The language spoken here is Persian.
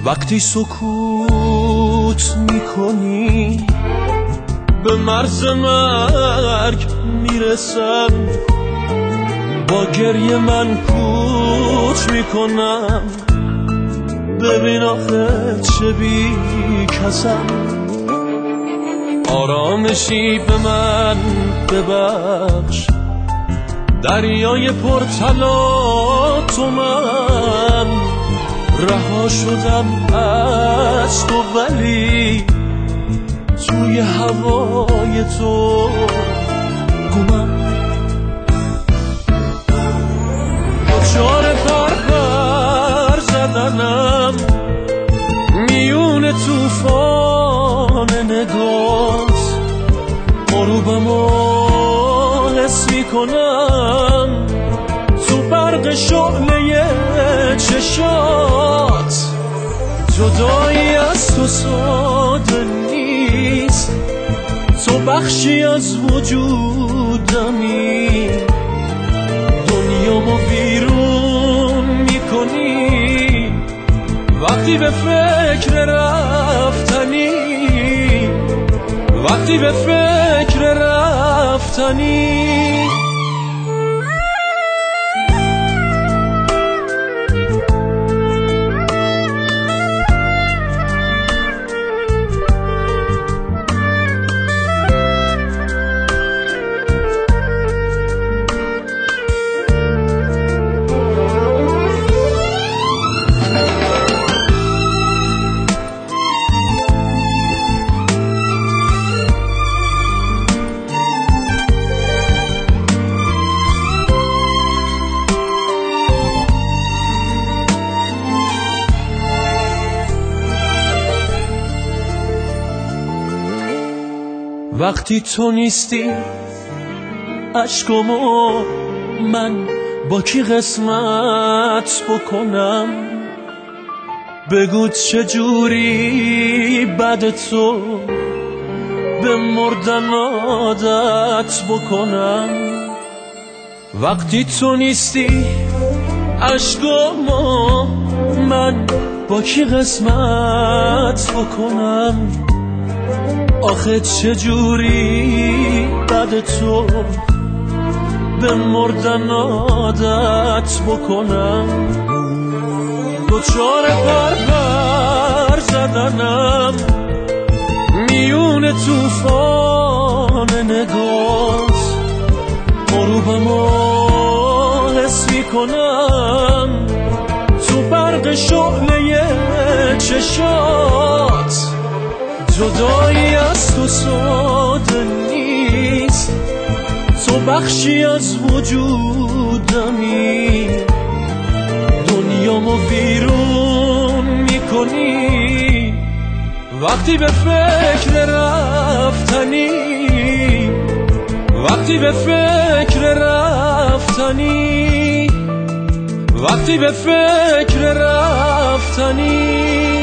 وقتی سکوت میکنی به مرز مرگ میرسم، با گریه من کوچ میکنم. ببین آخه چه بی کسم، آرامشی به من ببخش. دریای پرطلا من رها شدم از تو، ولی توی هوای تو گمم. دچار پر زدنم میون توفان نگات، غروبمو حس میکنم تو برق شعله چشات. جدایی از تو ساده نیست، تو بخشی از وجودمی. دنیامو ویرون میکنی وقتی به فکر رفتنی، وقتی به فکر رفتنی. وقتی تو نیستی اشکامو من با کی قسمت بکنم؟ بگو چجوری بعد تو به مردن عادت بکنم؟ وقتی تو نیستی اشکامو من با کی قسمت بکنم؟ آخه چجوری بعد تو به مردن عادت بکنم؟ دچار پر زدنم میون توفان نگات، غروبمو حس میکنم تو برق شعله چشات. جدایی از تو ساده نیست، تو بخشی از وجودمی. دنیامو ویرون میکنی وقتی به فکر رفتنی، وقتی به فکر رفتنی، وقتی به فکر رفتنی.